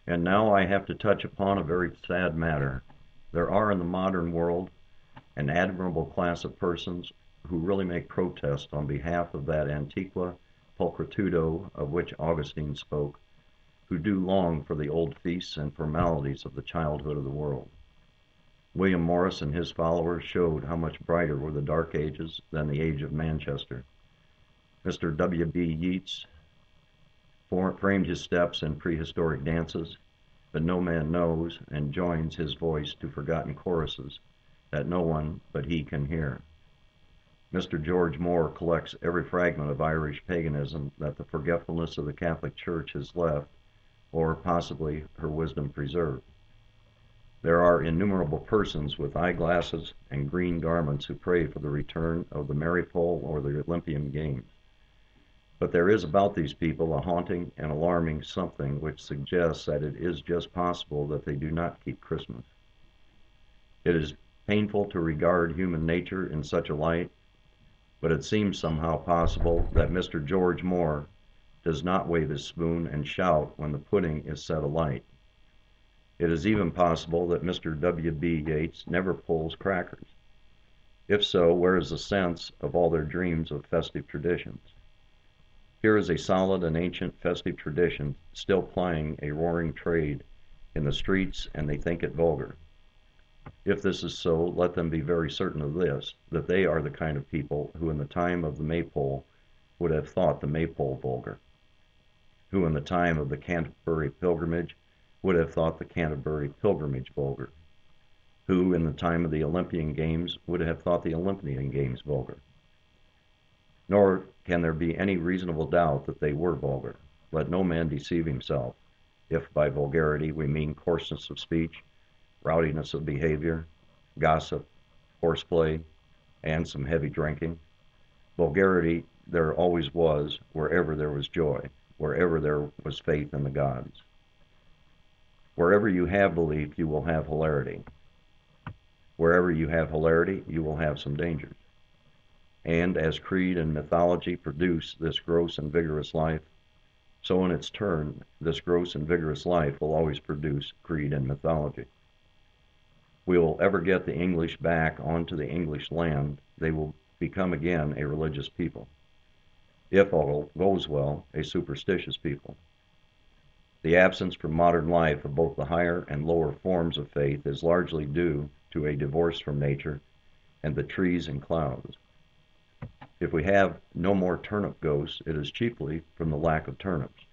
And now I have to touch upon a very sad matter. There are in the modern world an admirable class of persons who really make protest on behalf of that antiqua pulchritudo of which Augustine spoke, who do long for the old feasts and formalities of the childhood of the world. William Morris and his followers showed how much brighter were the Dark Ages than the age of Manchester. Mr. W. B. Yeats framed his steps in prehistoric dances, but no man knows and joins his voice to forgotten choruses that no one but he can hear. Mr. George Moore collects every fragment of Irish paganism that the forgetfulness of the Catholic Church has left, or possibly her wisdom preserved. There are innumerable persons with eyeglasses and green garments who pray for the return of the Maypole or the Olympian Games. But there is about these people a haunting and alarming something which suggests that it is just possible that they do not keep Christmas. It is painful to regard human nature in such a light, but it seems somehow possible that Mr. George Moore does not wave his spoon and shout when the pudding is set alight. It is even possible that Mr. W. B. Yeats never pulls crackers. If so, where is the sense of all their dreams of festive traditions? Here is a solid and ancient festive tradition still plying a roaring trade in the streets, and they think it vulgar. If this is so, let them be very certain of this, that they are the kind of people who in the time of the Maypole would have thought the Maypole vulgar, who in the time of the Canterbury pilgrimage would have thought the Canterbury pilgrimage vulgar, who in the time of the Olympian Games would have thought the Olympian Games vulgar. Nor can there be any reasonable doubt that they were vulgar. Let no man deceive himself, if by vulgarity we mean coarseness of speech, rowdiness of behavior, gossip, horseplay, and some heavy drinking. Vulgarity there always was wherever there was joy, wherever there was faith in the gods. Wherever you have belief, you will have hilarity. Wherever you have hilarity, you will have some dangers. And as creed and mythology produce this gross and vigorous life, so in its turn, this gross and vigorous life will always produce creed and mythology. We will ever get the English back onto the English land, they will become again a religious people. If all goes well, a superstitious people. The absence from modern life of both the higher and lower forms of faith is largely due to a divorce from nature and the trees and clouds. If we have no more turnip ghosts, it is chiefly from the lack of turnips.